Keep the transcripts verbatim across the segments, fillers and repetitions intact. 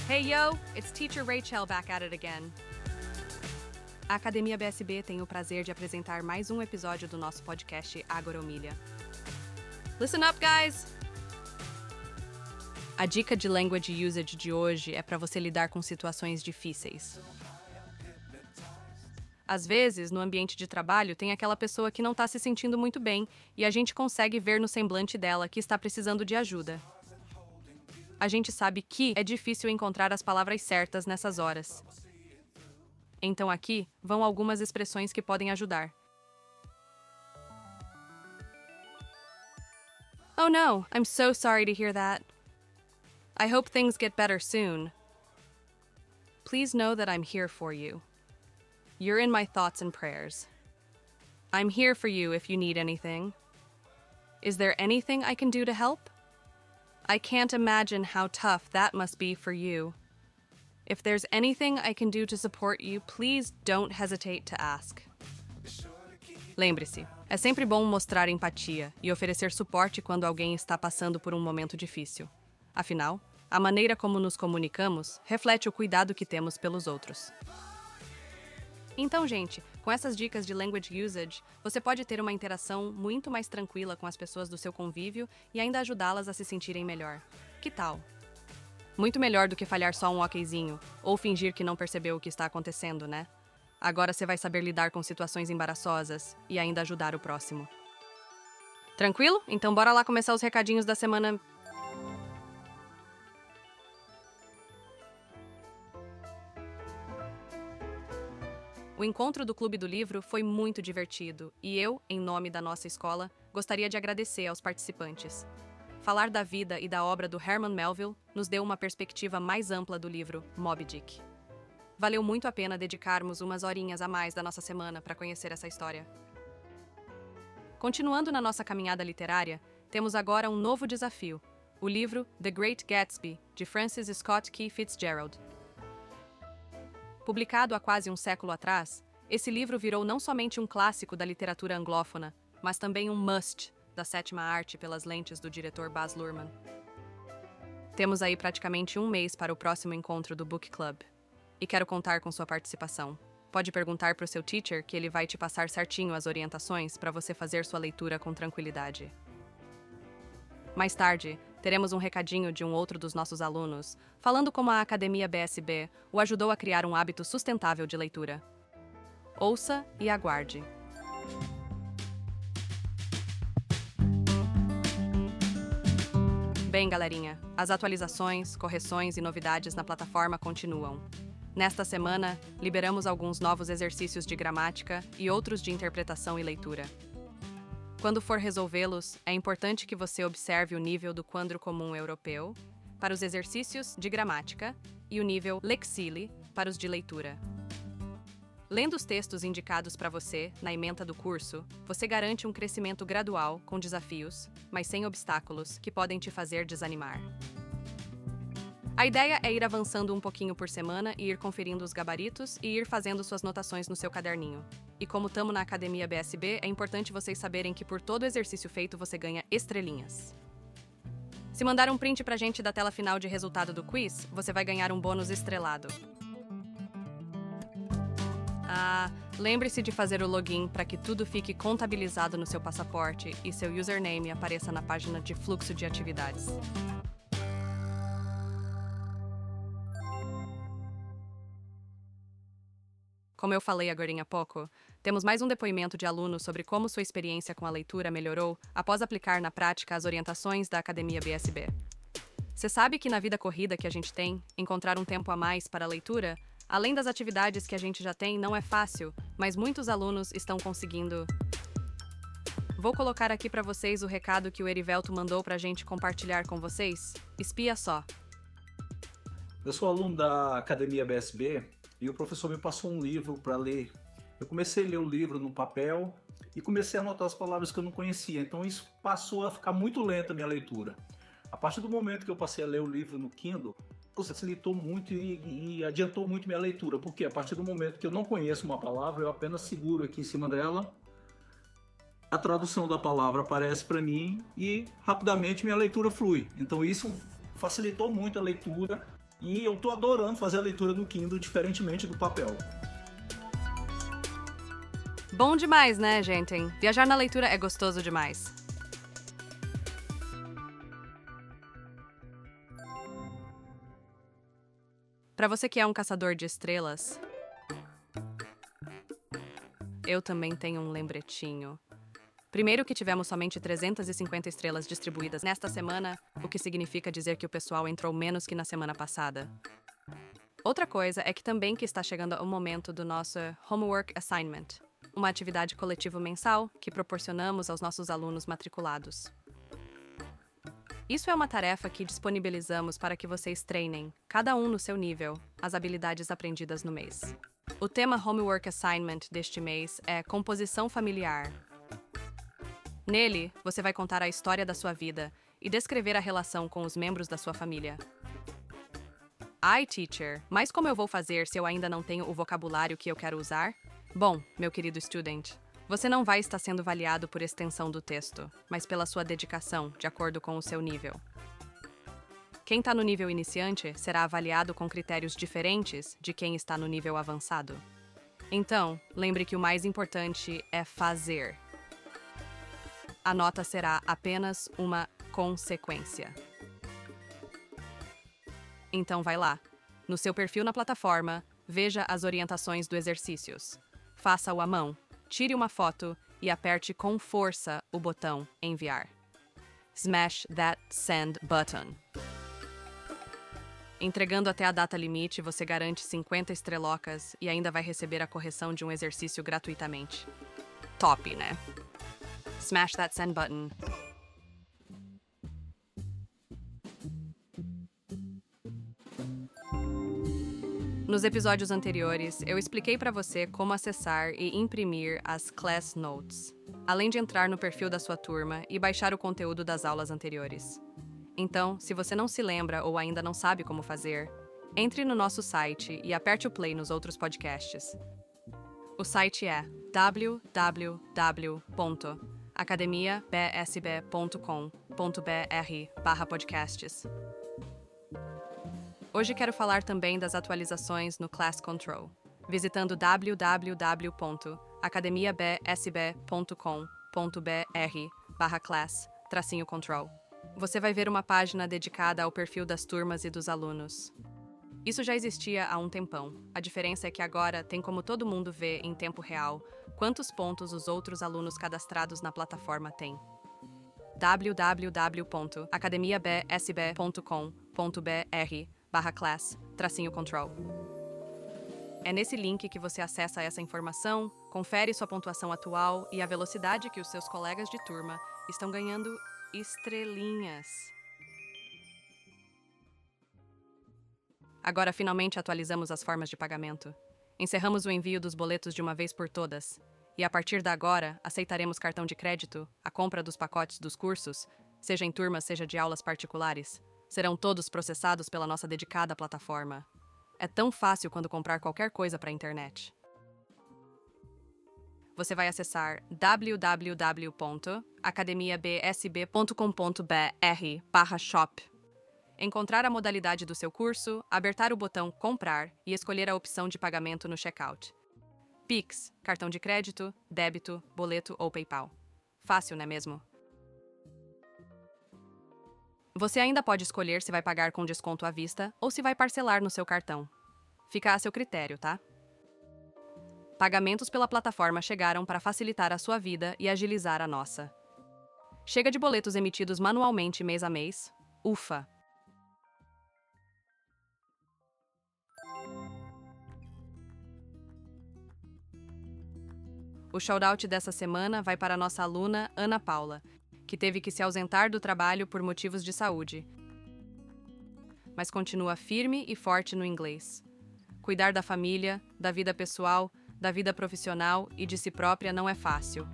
Hey yo, it's Teacher Rachel back at it again. A Academia B S B tem o prazer de apresentar mais um episódio do nosso podcast Agoromilha. Listen up, guys! A dica de language usage de hoje é para você lidar com situações difíceis. Às vezes, no ambiente de trabalho, tem aquela pessoa que não está se sentindo muito bem e a gente consegue ver no semblante dela que está precisando de ajuda. A gente sabe que é difícil encontrar as palavras certas nessas horas. Então aqui vão algumas expressões que podem ajudar. Oh no, I'm so sorry to hear that. I hope things get better soon. Please know that I'm here for you. You're in my thoughts and prayers. I'm here for you if you need anything. Is there anything I can do to help? I can't imagine how tough that must be for you. If there's anything I can do to support you, please don't hesitate to ask. Lembre-se, é sempre bom mostrar empatia e oferecer suporte quando alguém está passando por um momento difícil. Afinal, a maneira como nos comunicamos reflete o cuidado que temos pelos outros. Então, gente, com essas dicas de language usage, você pode ter uma interação muito mais tranquila com as pessoas do seu convívio e ainda ajudá-las a se sentirem melhor. Que tal? Muito melhor do que falhar só um okzinho, ou fingir que não percebeu o que está acontecendo, né? Agora você vai saber lidar com situações embaraçosas e ainda ajudar o próximo. Tranquilo? Então bora lá começar os recadinhos da semana. O encontro do Clube do Livro foi muito divertido e eu, em nome da nossa escola, gostaria de agradecer aos participantes. Falar da vida e da obra do Herman Melville nos deu uma perspectiva mais ampla do livro Moby Dick. Valeu muito a pena dedicarmos umas horinhas a mais da nossa semana para conhecer essa história. Continuando na nossa caminhada literária, temos agora um novo desafio, o livro The Great Gatsby, de Francis Scott Key Fitzgerald. Publicado há quase um século atrás, esse livro virou não somente um clássico da literatura anglófona, mas também um must da sétima arte pelas lentes do diretor Baz Luhrmann. Temos aí praticamente um mês para o próximo encontro do Book Club. E quero contar com sua participação. Pode perguntar para o seu teacher que ele vai te passar certinho as orientações para você fazer sua leitura com tranquilidade. Mais tarde, teremos um recadinho de um outro dos nossos alunos, falando como a Academia B S B o ajudou a criar um hábito sustentável de leitura. Ouça e aguarde. Bem, galerinha, as atualizações, correções e novidades na plataforma continuam. Nesta semana, liberamos alguns novos exercícios de gramática e outros de interpretação e leitura. Quando for resolvê-los, é importante que você observe o nível do quadro comum europeu para os exercícios de gramática e o nível Lexile para os de leitura. Lendo os textos indicados para você na ementa do curso, você garante um crescimento gradual com desafios, mas sem obstáculos que podem te fazer desanimar. A ideia é ir avançando um pouquinho por semana e ir conferindo os gabaritos e ir fazendo suas notações no seu caderninho. E como estamos na Academia B S B, é importante vocês saberem que por todo exercício feito você ganha estrelinhas. Se mandar um print pra gente da tela final de resultado do quiz, você vai ganhar um bônus estrelado. Ah, lembre-se de fazer o login para que tudo fique contabilizado no seu passaporte e seu username apareça na página de fluxo de atividades. Como eu falei agora há pouco, temos mais um depoimento de aluno sobre como sua experiência com a leitura melhorou após aplicar na prática as orientações da Academia B S B. Você sabe que na vida corrida que a gente tem, encontrar um tempo a mais para a leitura, além das atividades que a gente já tem, não é fácil, mas muitos alunos estão conseguindo. Vou colocar aqui para vocês o recado que o Erivelto mandou para a gente compartilhar com vocês. Espia só. Eu sou aluno da Academia B S B e o professor me passou um livro para ler. Eu comecei a ler o livro no papel e comecei a anotar as palavras que eu não conhecia, então isso passou a ficar muito lenta a minha leitura. A partir do momento que eu passei a ler o livro no Kindle, facilitou muito e, e adiantou muito minha leitura, porque a partir do momento que eu não conheço uma palavra, eu apenas seguro aqui em cima dela, a tradução da palavra aparece para mim e rapidamente minha leitura flui. Então isso facilitou muito a leitura E eu tô adorando fazer a leitura no Kindle, diferentemente do papel. Bom demais, né, gente? Viajar na leitura é gostoso demais. Para você que é um caçador de estrelas, eu também tenho um lembretinho. Primeiro que tivemos somente trezentas e cinquenta estrelas distribuídas nesta semana, o que significa dizer que o pessoal entrou menos que na semana passada. Outra coisa é que também que está chegando o momento do nosso Homework Assignment, uma atividade coletiva mensal que proporcionamos aos nossos alunos matriculados. Isso é uma tarefa que disponibilizamos para que vocês treinem, cada um no seu nível, as habilidades aprendidas no mês. O tema Homework Assignment deste mês é Composição Familiar. Nele, você vai contar a história da sua vida e descrever a relação com os membros da sua família. Ai, teacher, mas como eu vou fazer se eu ainda não tenho o vocabulário que eu quero usar? Bom, meu querido student, você não vai estar sendo avaliado por extensão do texto, mas pela sua dedicação, de acordo com o seu nível. Quem está no nível iniciante será avaliado com critérios diferentes de quem está no nível avançado. Então, lembre que o mais importante é fazer. A nota será apenas uma consequência. Então vai lá. No seu perfil na plataforma, veja as orientações dos exercícios. Faça-o à mão, tire uma foto e aperte com força o botão enviar. Smash that send button. Entregando até a data limite, você garante cinquenta estrelocas e ainda vai receber a correção de um exercício gratuitamente. Top, né? Smash that send button. Nos episódios anteriores, eu expliquei para você como acessar e imprimir as Class Notes, além de entrar no perfil da sua turma e baixar o conteúdo das aulas anteriores. Então, se você não se lembra ou ainda não sabe como fazer, entre no nosso site e aperte o play nos outros podcasts. O site é w w w ponto academia b s b ponto com ponto b r barra podcasts. Hoje quero falar também das atualizações no Class Control, visitando w w w ponto academia b s b ponto com ponto b r barra class tracinho control. Você vai ver uma página dedicada ao perfil das turmas e dos alunos. Isso já existia há um tempão. A diferença é que agora tem como todo mundo vê em tempo real quantos pontos os outros alunos cadastrados na plataforma têm. w w w ponto academia b s b ponto com ponto b r barra class tracinho control. É nesse link que você acessa essa informação, confere sua pontuação atual e a velocidade que os seus colegas de turma estão ganhando estrelinhas. Agora finalmente atualizamos as formas de pagamento. Encerramos o envio dos boletos de uma vez por todas. E a partir de agora, aceitaremos cartão de crédito, a compra dos pacotes dos cursos, seja em turmas, seja de aulas particulares. Serão todos processados pela nossa dedicada plataforma. É tão fácil quando comprar qualquer coisa para a internet. Você vai acessar w w w ponto academia b s b ponto com ponto b r barra shop. Encontrar a modalidade do seu curso, apertar o botão Comprar e escolher a opção de pagamento no checkout. Pix, cartão de crédito, débito, boleto ou PayPal. Fácil, não é mesmo? Você ainda pode escolher se vai pagar com desconto à vista ou se vai parcelar no seu cartão. Fica a seu critério, tá? Pagamentos pela plataforma chegaram para facilitar a sua vida e agilizar a nossa. Chega de boletos emitidos manualmente mês a mês? Ufa! O shoutout dessa semana vai para a nossa aluna Ana Paula, que teve que se ausentar do trabalho por motivos de saúde, mas continua firme e forte no inglês. Cuidar da família, da vida pessoal, da vida profissional e de si própria não é fácil.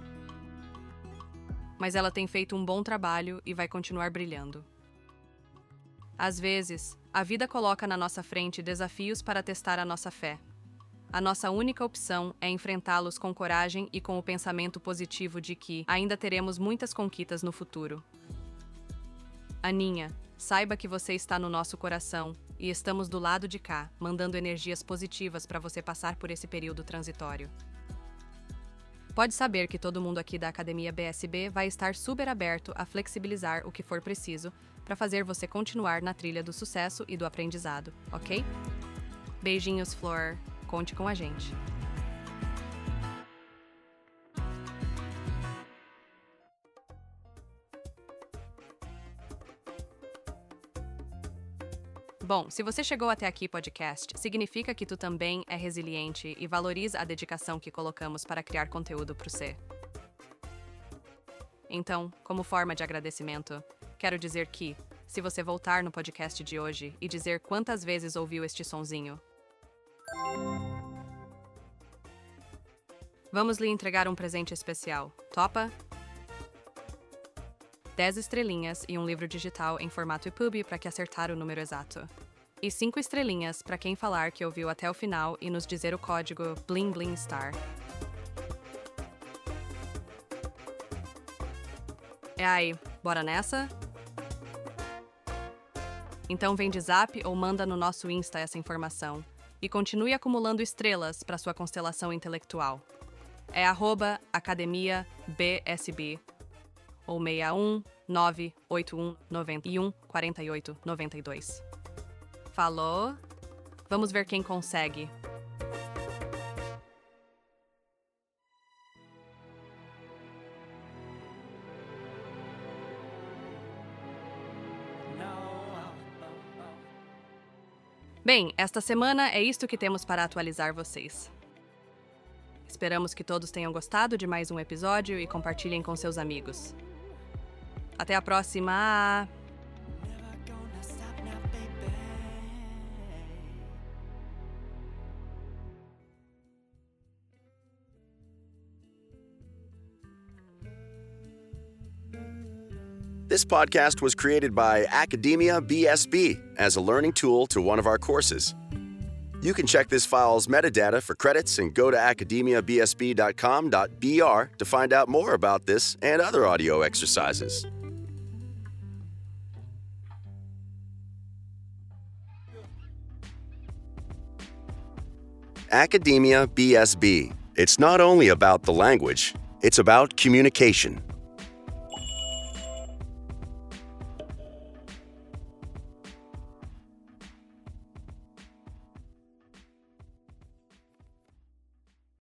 Mas ela tem feito um bom trabalho e vai continuar brilhando. Às vezes, a vida coloca na nossa frente desafios para testar a nossa fé. A nossa única opção é enfrentá-los com coragem e com o pensamento positivo de que ainda teremos muitas conquistas no futuro. Aninha, Saiba que você está no nosso coração e estamos do lado de cá, mandando energias positivas para você passar por esse período transitório. Pode saber que todo mundo aqui da Academia B S B vai estar super aberto a flexibilizar o que for preciso para fazer você continuar na trilha do sucesso e do aprendizado, ok? Beijinhos, Flor. Conte com a gente. Bom, se você chegou até aqui, podcast, significa que tu também é resiliente e valoriza a dedicação que colocamos para criar conteúdo para o C. Então, como forma de agradecimento, quero dizer que, se você voltar no podcast de hoje e dizer quantas vezes ouviu este sonzinho, vamos lhe entregar um presente especial. Topa? dez estrelinhas e um livro digital em formato E P U B para que acertar o número exato. E cinco estrelinhas para quem falar que ouviu até o final e nos dizer o código Bling Bling Star. É aí, bora nessa? Então vem de zap ou manda no nosso Insta essa informação. E continue acumulando estrelas para sua constelação intelectual. É arroba Academia B S B ou seis um nove oito um nove um quatro oito nove dois. Falou? Vamos ver quem consegue. Bem, esta semana é isto que temos para atualizar vocês. Esperamos que todos tenham gostado de mais um episódio e compartilhem com seus amigos. Até a próxima! This podcast was created by Academia B S B as a learning tool to one of our courses. You can check this file's metadata for credits and go to academia b s b dot com dot b r to find out more about this and other audio exercises. Academia B S B. It's not only about the language, it's about communication.